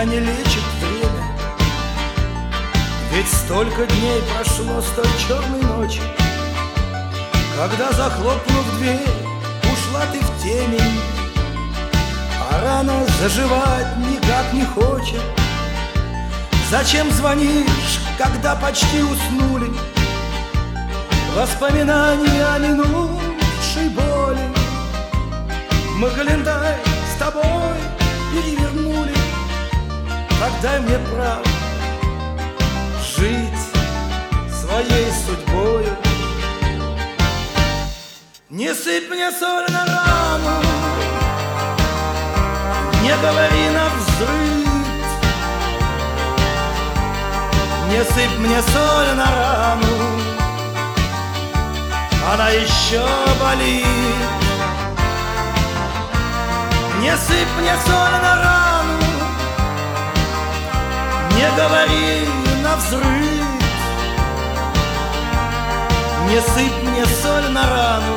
меня не лечит время. Ведь столько дней прошло с той черной ночи, когда, захлопнув дверь, ушла ты в темень. А рана заживать никак не хочет. Зачем звонишь, когда почти уснули? Воспоминания о минувшей боли. Мы календарь с тобой перевернули. Так дай мне право жить своей судьбою. Не сыпь мне соль на рану, не говори навзрыд. Не сыпь мне соль на рану, она еще болит. Не сыпь мне соль на рану, не говори навзрыд. Не сыпь мне соль на рану,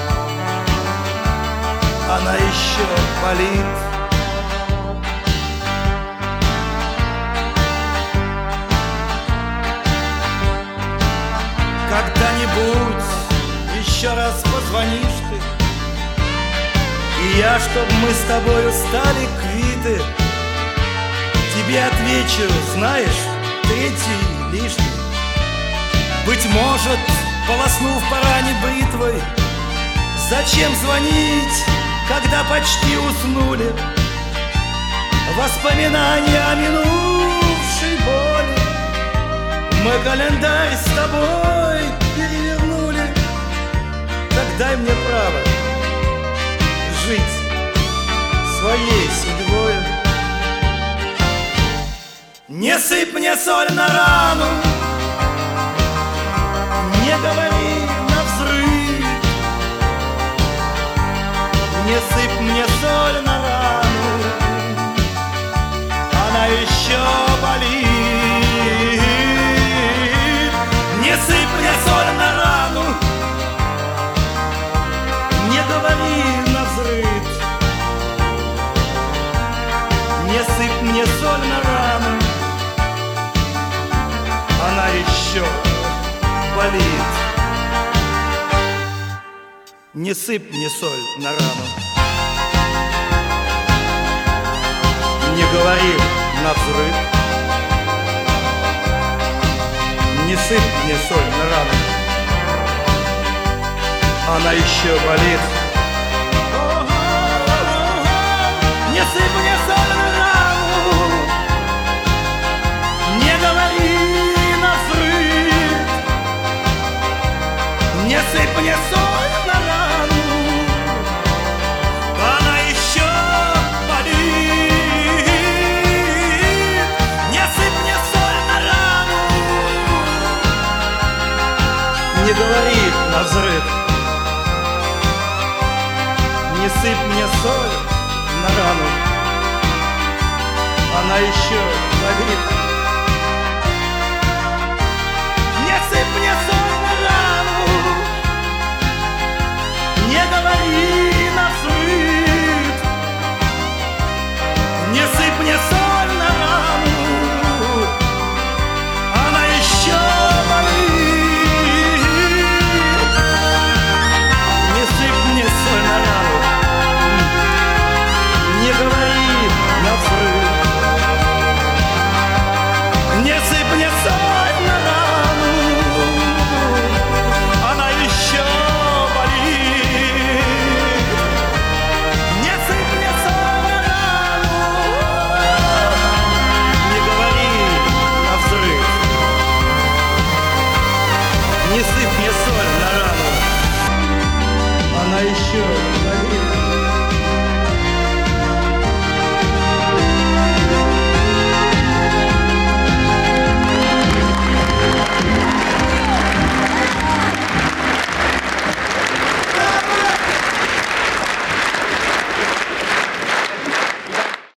она еще болит. Когда-нибудь еще раз позвонишь ты, и я, чтоб мы с тобою стали квиты, тебе отвечу, знаешь, третий лишний. Быть может, полоснув по ране бритвой, зачем звонить, когда почти уснули? Воспоминания о минувшей боли. Мы календарь с тобой перевернули. Так дай мне право жить своей судьбой. Не сыпь мне соль на рану, не говори навзрыд. Не сыпь мне соль на рану, она еще болит. Не сыпь мне соль на рану, не говори навзрыд. Не сыпь мне соль на рану, она еще болит. Не сыпь мне соль на рану, не говори навзрыд. Не сыпь мне соль на рану, она еще болит. Не сыпь мне соль на рану, не говори навзрыд. Не сыпь мне соль на рану, она еще болит. Не сыпь мне соль на рану, не говори навзрыд. Не сыпь мне соль на рану, она еще